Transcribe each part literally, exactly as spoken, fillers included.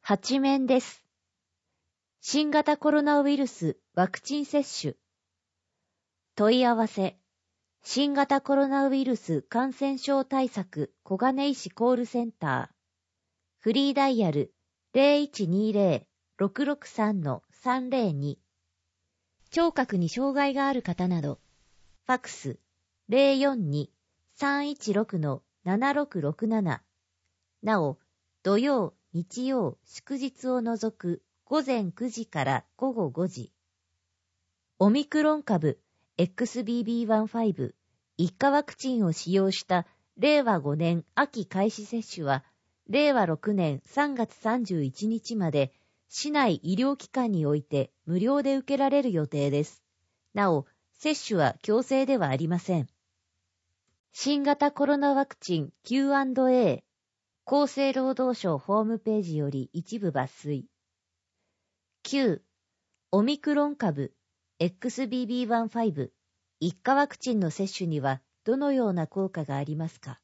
はち面です。新型コロナウイルスワクチン接種。問い合わせ。新型コロナウイルス感染症対策小金井市コールセンター。フリーダイヤル ゼロいちにゼロ ろくろくさん さんゼロに。聴覚に障害がある方など。ファクス ゼロよんに さんいちろく ななろくろくなな。なお、土曜、日曜、祝日を除く午前くじから午後ごじ。オミクロン株 エックスビービーワンファイブ 一価ワクチンを使用したれいわごねん秋開始接種はれいわろくねんさんがつさんじゅういちにちまで市内医療機関において無料で受けられる予定です。なお、接種は強制ではありません。新型コロナワクチン キューアンドエー 厚生労働省ホームページより一部抜粋。きゅう. オミクロン株 エックスビービーワンファイブ 一価ワクチンの接種にはどのような効果がありますか？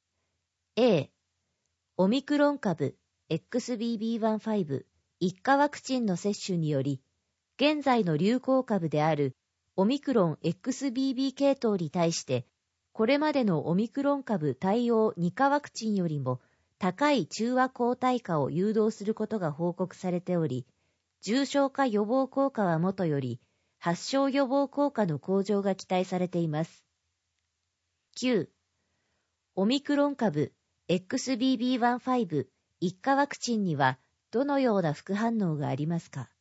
A. オミクロン株 エックスビービーワンファイブ 一価ワクチンの接種により、現在の流行株であるオミクロン エックスビービー 系統に対して、これまでのオミクロン株対応二価ワクチンよりも高い中和抗体価を誘導することが報告されており、重症化予防効果はもとより、発症予防効果の向上が期待されています。きゅう. オミクロン株 エックスビービーワンファイブ 一価ワクチンにはどのような副反応がありますか？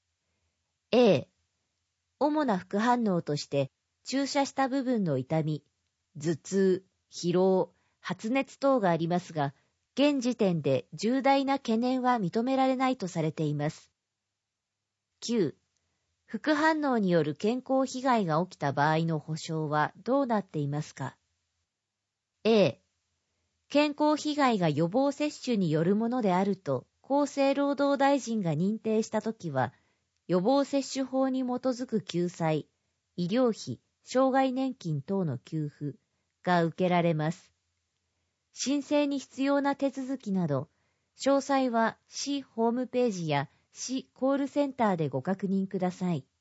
A. 主な副反応として、注射した部分の痛み、頭痛、疲労、発熱等がありますが、現時点で重大な懸念は認められないとされています。きゅう. 副反応による健康被害が起きた場合の保障はどうなっていますか？ A. 健康被害が予防接種によるものであると厚生労働大臣が認定したときは、予防接種法に基づく救済、医療費、障害年金等の給付が受けられます。申請に必要な手続きなど、詳細は市ホームページや市コールセンターでご確認ください。